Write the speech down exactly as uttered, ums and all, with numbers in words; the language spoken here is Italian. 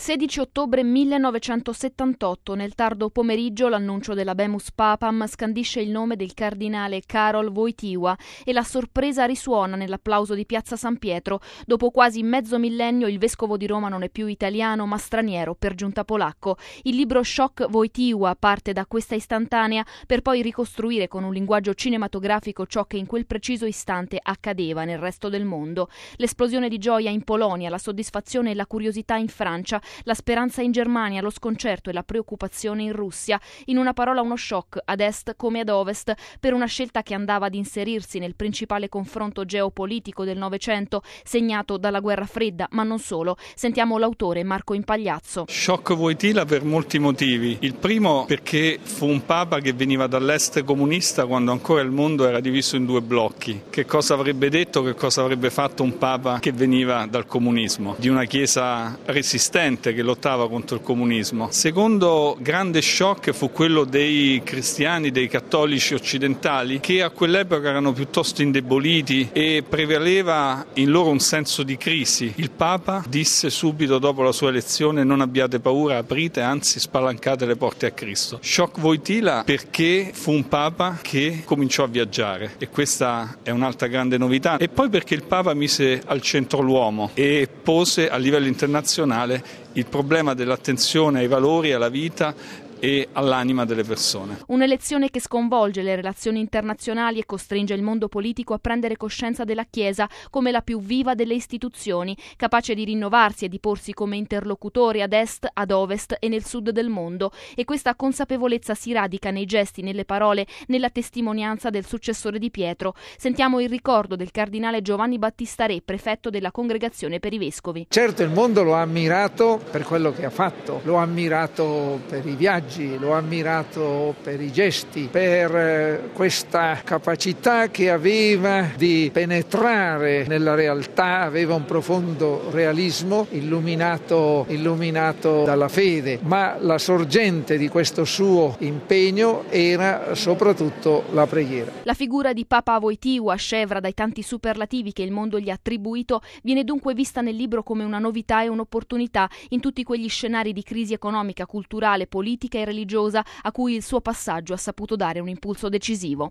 sedici ottobre millenovecentosettantotto, nel tardo pomeriggio l'annuncio dell'Habemus Papam scandisce il nome del cardinale Karol Wojtyła e la sorpresa risuona nell'applauso di Piazza San Pietro. Dopo quasi mezzo millennio il vescovo di Roma non è più italiano ma straniero, per giunta polacco. Il libro Shock Wojtyła parte da questa istantanea per poi ricostruire con un linguaggio cinematografico ciò che in quel preciso istante accadeva nel resto del mondo. L'esplosione di gioia in Polonia, la soddisfazione e la curiosità in Francia, la speranza in Germania, lo sconcerto e la preoccupazione in Russia. In una parola uno shock, ad est come ad ovest, per una scelta che andava ad inserirsi nel principale confronto geopolitico del Novecento, segnato dalla guerra fredda, ma non solo. Sentiamo l'autore Marco Impagliazzo. Shock Wojtyła per molti motivi. Il primo perché fu un papa che veniva dall'est comunista quando ancora il mondo era diviso in due blocchi. Che cosa avrebbe detto, che cosa avrebbe fatto un papa che veniva dal comunismo, di una chiesa resistente che lottava contro il comunismo. Secondo grande shock fu quello dei cristiani, dei cattolici occidentali, che a quell'epoca erano piuttosto indeboliti e prevaleva in loro un senso di crisi. Il Papa disse subito dopo la sua elezione: non abbiate paura, aprite, anzi spalancate le porte a Cristo. Shock Wojtyła perché fu un Papa che cominciò a viaggiare, e questa è un'altra grande novità. E poi perché il Papa mise al centro l'uomo e pose a livello internazionale il problema dell'attenzione ai valori, alla vita e all'anima delle persone. Un'elezione che sconvolge le relazioni internazionali e costringe il mondo politico a prendere coscienza della Chiesa come la più viva delle istituzioni, capace di rinnovarsi e di porsi come interlocutore ad est, ad ovest e nel sud del mondo. E questa consapevolezza si radica nei gesti, nelle parole, nella testimonianza del successore di Pietro. Sentiamo il ricordo del cardinale Giovanni Battista Re, prefetto della Congregazione per i Vescovi. Certo, il mondo lo ha ammirato per quello che ha fatto, lo ha ammirato per i viaggi, lo ha ammirato per i gesti, per questa capacità che aveva di penetrare nella realtà, aveva un profondo realismo illuminato, illuminato dalla fede, ma la sorgente di questo suo impegno era soprattutto la preghiera. La figura di Papa Wojtyła, scevra dai tanti superlativi che il mondo gli ha attribuito, viene dunque vista nel libro come una novità e un'opportunità in tutti quegli scenari di crisi economica, culturale, politica e religiosa a cui il suo passaggio ha saputo dare un impulso decisivo.